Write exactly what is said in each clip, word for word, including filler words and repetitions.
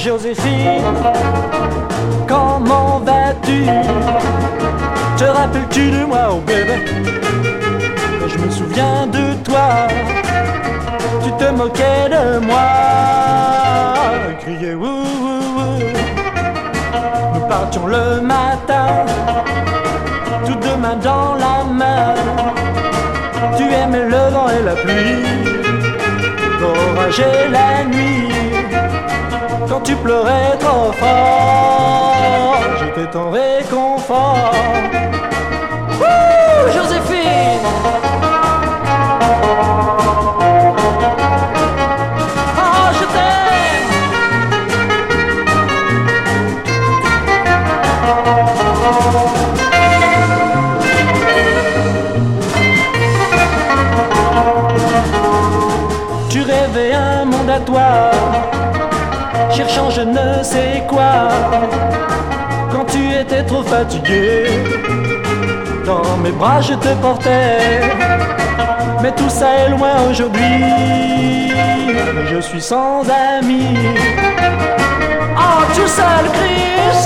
Joséphine, comment vas-tu? Te rappelles-tu de moi, oh bébé? Je me souviens de toi, tu te moquais de moi, criais wouh wouh wouh. Nous partions le matin, tous deux mains dans la main. Tu aimais le vent et la pluie, l'orage et la nuit. Quand tu pleurais trop fort, j'étais ton réconfort. Wouh, Joséphine! Oh, je t'aime! Tu rêvais un monde à toi, cherchant je ne sais quoi. Quand tu étais trop fatigué, dans mes bras je te portais. Mais tout ça est loin aujourd'hui, je suis sans amis. Oh, tout seul, Chris.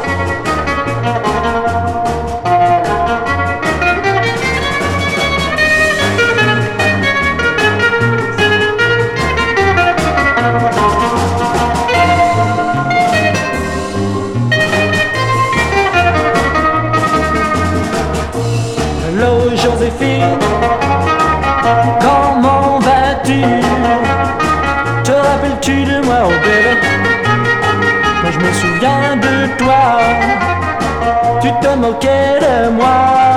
Hello Joséphine, comment vas-tu? Te rappelles-tu de moi, oh bébé? Moi je me souviens de toi, tu te moquais de moi.